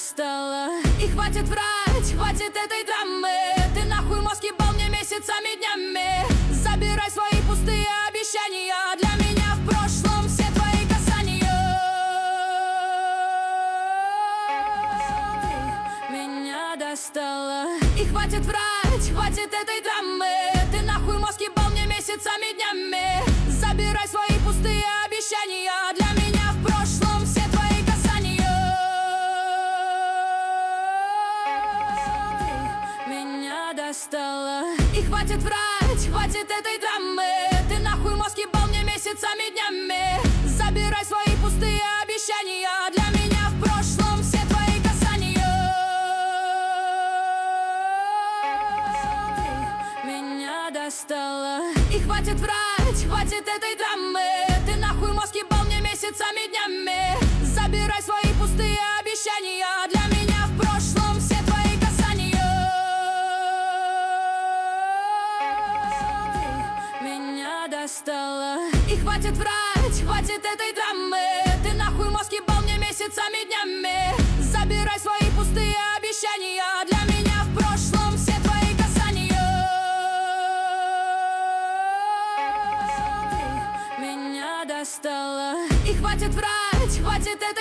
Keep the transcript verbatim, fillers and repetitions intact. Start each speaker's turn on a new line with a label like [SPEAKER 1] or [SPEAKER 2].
[SPEAKER 1] достала. И хватит врать, хватит этой драмы. Ты нахуй мозг ебал мне месяцами, днями. Забирай свои пустые обещания. Для меня в прошлом все твои касания. Ты меня достала. И хватит врать, хватит этой драмы. Ты нахуй мозг ебал мне месяцами, днями. Забирай свои пустые обещания. Для меня в прошлом все твои касания. Ты меня достала. И хватит врать, хватит этой драмы. Ты нахуй мозг ебал мне месяцами, днями. Забирай свои пустые обещания. Для меня в прошлом все твои касания. Ты меня достала. И хватит врать, хватит этой драмы. Ты нахуй мозг ебал мне месяцами, днями. Забирай свои пустые обещания. Для меня в прошлом все твои касания. Ты меня достала. И хватит врать, хватит этой драмы. Ты нахуй мозг ебал мне месяцами, днями. Забирай свои пустые обещания. Для меня в прошлом все твои касания. Ты меня достала. И хватит врать, хватит этой